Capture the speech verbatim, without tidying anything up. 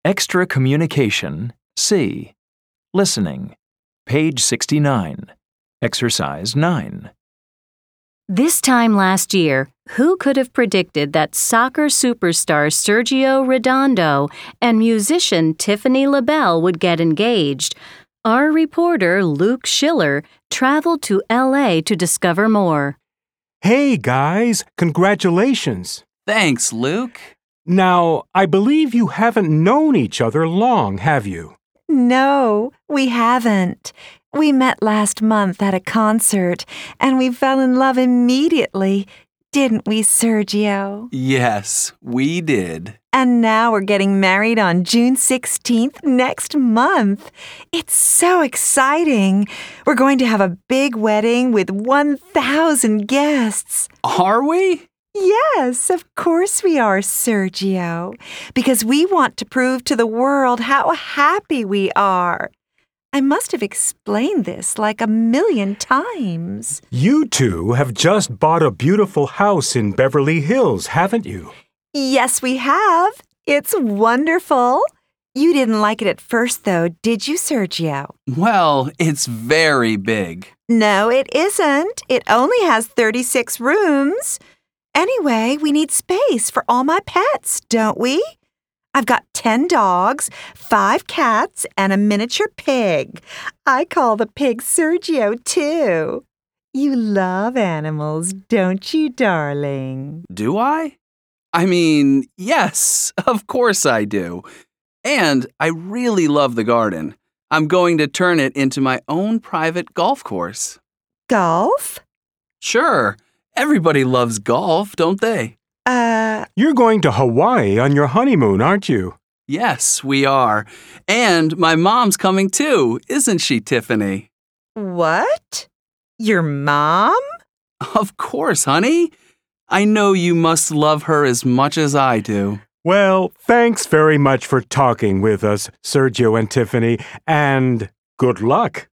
Extra Communication, C. Listening, page sixty-nine. Exercise nine. This time last year, who could have predicted that soccer superstar Sergio Redondo and musician Tiffany LaBelle would get engaged? Our reporter, Luke Schiller, traveled to L A to discover more. Hey, guys, congratulations. Thanks, Luke. Now, I believe you haven't known each other long, have you? No, we haven't. We met last month at a concert, and we fell in love immediately. Didn't we, Sergio? Yes, we did. And now we're getting married on June sixteenth next month. It's so exciting. We're going to have a big wedding with one thousand guests. Are we? Yes, of course we are, Sergio. Because we want to prove to the world how happy we are. I must have explained this like a million times. You two have just bought a beautiful house in Beverly Hills, haven't you? Yes, we have. It's wonderful. You didn't like it at first, though, did you, Sergio? Well, it's very big. No, it isn't. It only has thirty-six rooms. Anyway, we need space for all my pets, don't we? I've got ten dogs, five cats, and a miniature pig. I call the pig Sergio, too. You love animals, don't you, darling? Do I? I mean, yes, of course I do. And I really love the garden. I'm going to turn it into my own private golf course. Golf? Sure. Everybody loves golf, don't they? Uh... You're going to Hawaii on your honeymoon, aren't you? Yes, we are. And my mom's coming too, isn't she, Tiffany? What? Your mom? Of course, honey. I know you must love her as much as I do. Well, thanks very much for talking with us, Sergio and Tiffany, and good luck.